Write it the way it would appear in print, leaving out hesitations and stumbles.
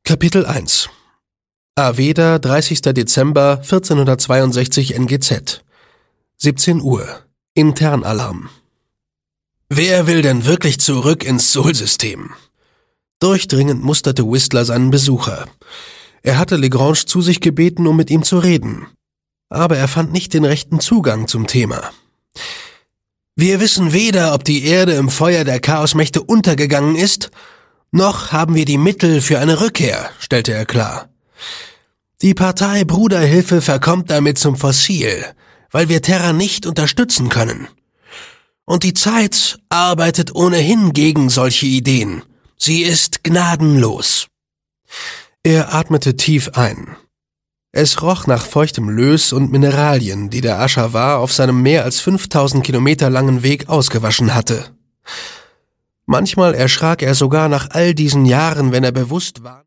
Kapitel 1 Aveda, 30. Dezember 1462 NGZ 17 Uhr Internalarm. Wer will denn wirklich zurück ins Sol-System? Durchdringend musterte Whistler seinen Besucher. Er hatte Lagrange zu sich gebeten, um mit ihm zu reden. Aber er fand nicht den rechten Zugang zum Thema. Wir wissen weder, ob die Erde im Feuer der Chaosmächte untergegangen ist, noch haben wir die Mittel für eine Rückkehr, stellte er klar. Die Partei Bruderhilfe verkommt damit zum Fossil, weil wir Terra nicht unterstützen können. Und die Zeit arbeitet ohnehin gegen solche Ideen. Sie ist gnadenlos. Er atmete tief ein. Es roch nach feuchtem Löss und Mineralien, die der Ashawar auf seinem mehr als 5000 Kilometer langen Weg ausgewaschen hatte. Manchmal erschrak er sogar nach all diesen Jahren, wenn er bewusst war,